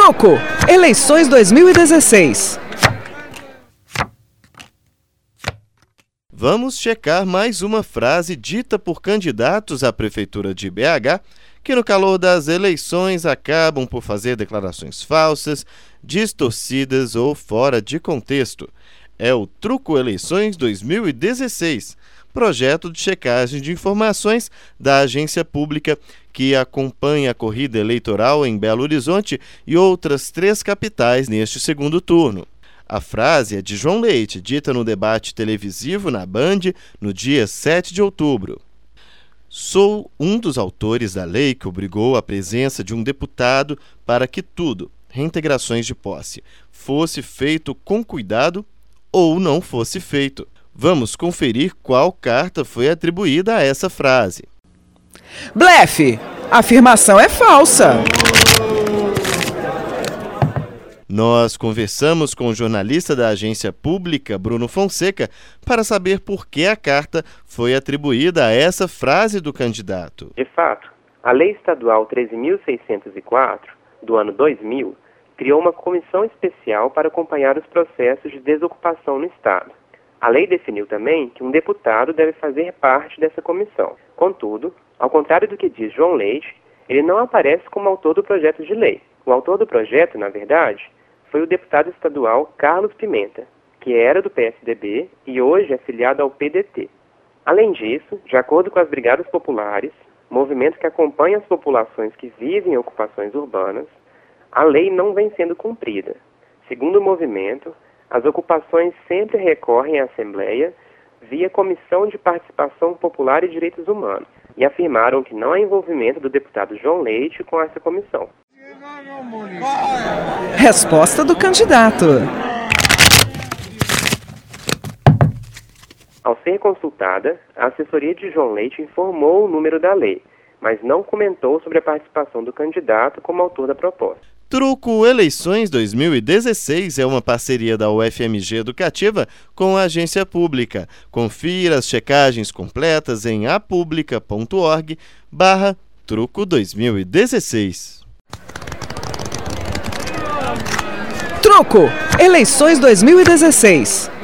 Truco! Eleições 2016. Vamos checar mais uma frase dita por candidatos à Prefeitura de BH que, no calor das eleições, acabam por fazer declarações falsas, distorcidas ou fora de contexto. É o Truco Eleições 2016, projeto de checagem de informações da agência pública que acompanha a corrida eleitoral em Belo Horizonte e outras 3 capitais neste segundo turno. A frase é de João Leite, dita no debate televisivo na Band no dia 7 de outubro. Sou um dos autores da lei que obrigou a presença de um deputado para que tudo, reintegrações de posse, fosse feito com cuidado ou não fosse feito. Vamos conferir qual carta foi atribuída a essa frase. Blefe! A afirmação é falsa. Nós conversamos com o jornalista da agência pública, Bruno Fonseca, para saber por que a carta foi atribuída a essa frase do candidato. De fato, a Lei Estadual 13.604, do ano 2000, criou uma comissão especial para acompanhar os processos de desocupação no Estado. A lei definiu também que um deputado deve fazer parte dessa comissão. Contudo, ao contrário do que diz João Leite, ele não aparece como autor do projeto de lei. O autor do projeto, na verdade, foi o deputado estadual Carlos Pimenta, que era do PSDB e hoje é filiado ao PDT. Além disso, de acordo com as Brigadas Populares, movimento que acompanha as populações que vivem em ocupações urbanas, a lei não vem sendo cumprida. Segundo o movimento, as ocupações sempre recorrem à Assembleia via Comissão de Participação Popular e Direitos Humanos e afirmaram que não há envolvimento do deputado João Leite com essa comissão. Resposta do candidato. Ao ser consultada, a assessoria de João Leite informou o número da lei, mas não comentou sobre a participação do candidato como autor da proposta. Truco Eleições 2016 é uma parceria da UFMG Educativa com a agência pública. Confira as checagens completas em apublica.org/Truco 2016. Truco! Eleições 2016.